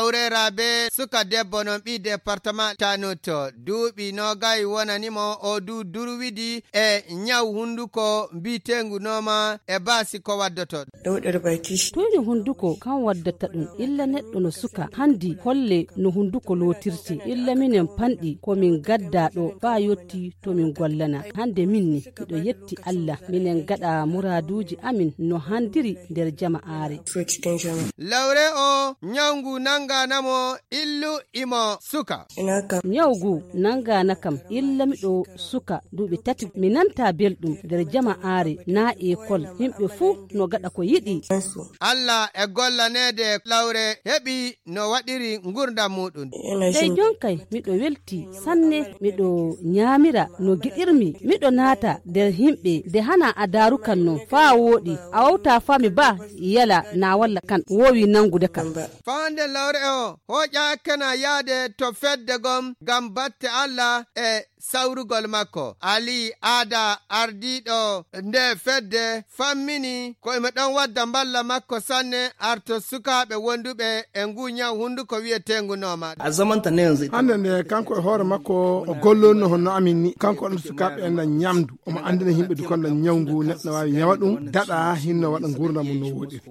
lawre rabe suka debbo non ɓi département Tanoto duuɓi nogayi wonanimo o du durwidi e nyaw hunduko mbitengu noma e basi ko waddoto dawɗere baki toyni hunduko kan waddata ɗum illa neɗɗo no suka handi holle no hunduko lotirte illa minen panɗi komin gadda ɗo fa yotti to min gollana hande minni miɗo yetti Allah minen gaɗa muraduji amin no handiri nder jama'are lawre o nyangu nanga namo illu imo suka nyawgu nanga nakam illa miɗo suka duuɓi tati mi nanta belɗum nder jama'are na ekol himɓe fuu no gaɗa ko yiɗi Allah e gollanede lawre heɓi no waɗiri gurdam muɗum sey jonkay miɗo welti sanne miɗo nyamira no giɗirmi miɗo naata nder himɓe de hana a darukan no fa woɗi a wawta fami ba yala na walla kan wowi nangude kam fande lawre o hoƴa kana yaade to fedde gom gam batte Allah e sawrugol makko ali aada ardiɗo nde fedde fammini koyme ɗon wadda mballa makko sanne arto sukaɓe wonduɓe e nguña hunduko wiyetengu noma a zamanta ne yanzu hande nde kanko e hoore makko o gollonno honno amin ni kanko ɗon sukaɓe en na ñamdu omo andina himɓe dukonno ñawgu neɗɗo wawi ñawa ɗum daɗa hinno waɗa gurdam mum no woɗi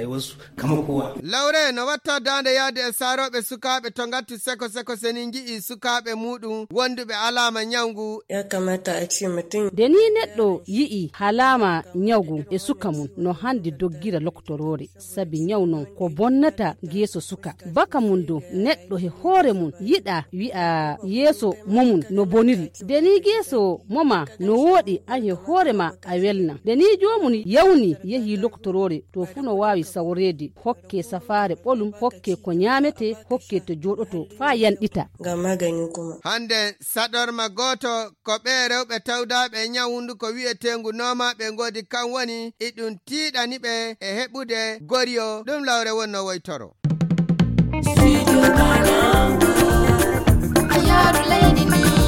lawre no watta dande yaade e saroɓe sukaɓe to gatti seko seni ji'i sukaɓe muɗum wonduɓe alama nyawgu deni neɗɗo yi'i halama nyawgu e suka mum no handi doggira loktorore sabi nyaw non ko bonnata geeso suka baka mum do neɗɗo he hoore mum yiɗa wi'a yeeso momum no boniri deni geeso moma no woɗi an he hoorema a welna deni jomum yawni yehi loktorore to fu no wawi sawrede hokke safare ɓolum hokke ko nyamete hokke to joɗoto fa yanɗita ngam magani kuma hande saɗorma goto ko ɓe rewɓe tawdaɓe nyawundu ko wi'etengu noma ɓe godi kan woni iɗum tiiɗani ɓe e heɓude goriyo ɗum lawre wonno woytoro Studio Banangu, a yard lady.